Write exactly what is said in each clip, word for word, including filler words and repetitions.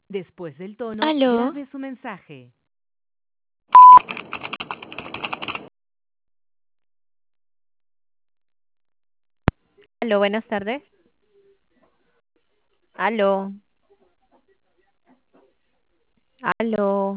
Después del tono, ¿Aló? grabe su mensaje. Aló, buenas tardes. Aló. Aló.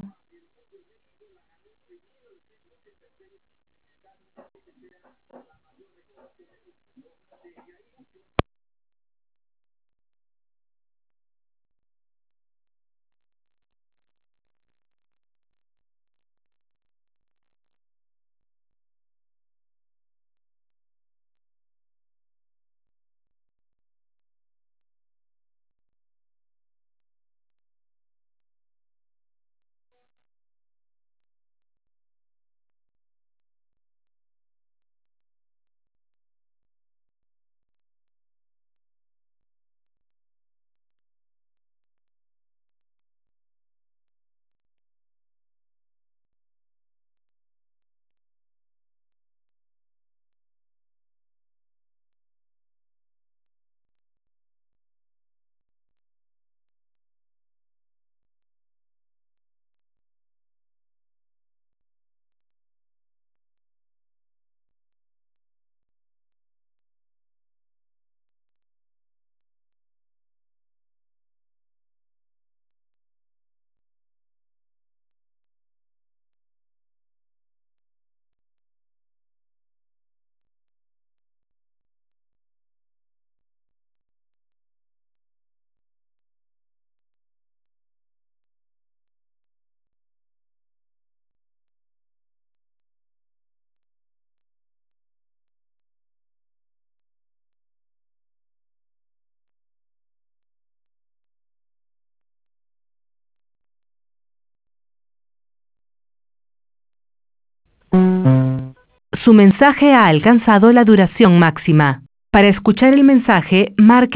Su mensaje ha alcanzado la duración máxima. Para escuchar el mensaje, marque